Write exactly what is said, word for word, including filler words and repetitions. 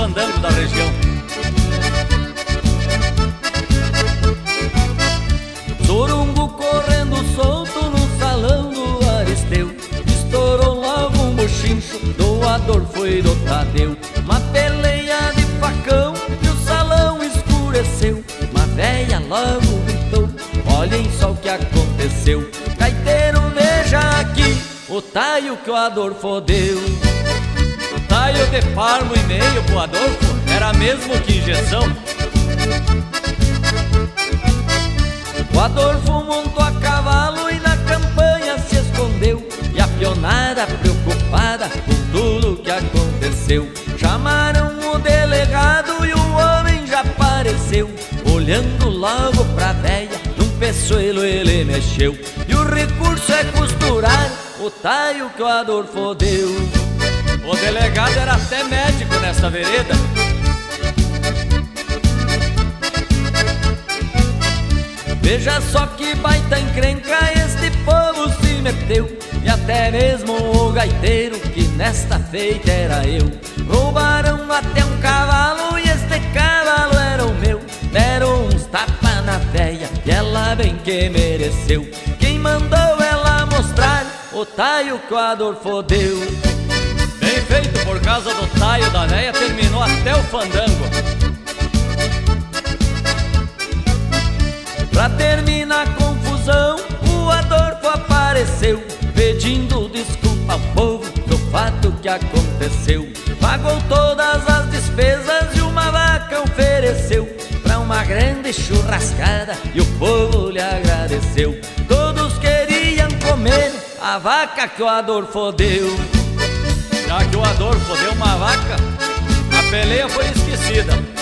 fandango da região. Sorungo correndo solto no salão do Aristeu, estourou logo um bochincho, doador foi do Tadeu. Uma peleia de facão e o salão escureceu. Uma véia logo gritou, olhem só o que aconteceu. Gaiteiro, veja aqui o taio que o Adolfo deu. Taio de parmo e meio pro Adolfo, era mesmo que injeção. O Adolfo montou a cavalo e na campanha se escondeu. E a pionada preocupada com tudo que aconteceu. Chamaram o delegado e o homem já apareceu. Olhando logo pra véia, num peçoelo ele mexeu. E o recurso é costurar o taio que o Adolfo deu. O delegado era até médico nessa vereda. Veja só que baita encrenca este povo se meteu. E até mesmo o gaiteiro, que nesta feita era eu. Roubaram até um cavalo e este cavalo era o meu. Deram uns tapas na véia e ela bem que mereceu. Quem mandou ela mostrar o taio que o Adolfo deu? Bem feito, por causa do taio da véia terminou até o fandango. Pra terminar a confusão, o Adolfo apareceu, pedindo desculpa ao povo do fato que aconteceu. Pagou todas as despesas e uma vaca ofereceu pra uma grande churrascada e o povo lhe agradeceu. Todos queriam comer a vaca que o Adolfo deu. Já que o Adolfo deu uma vaca, a peleia foi esquecida.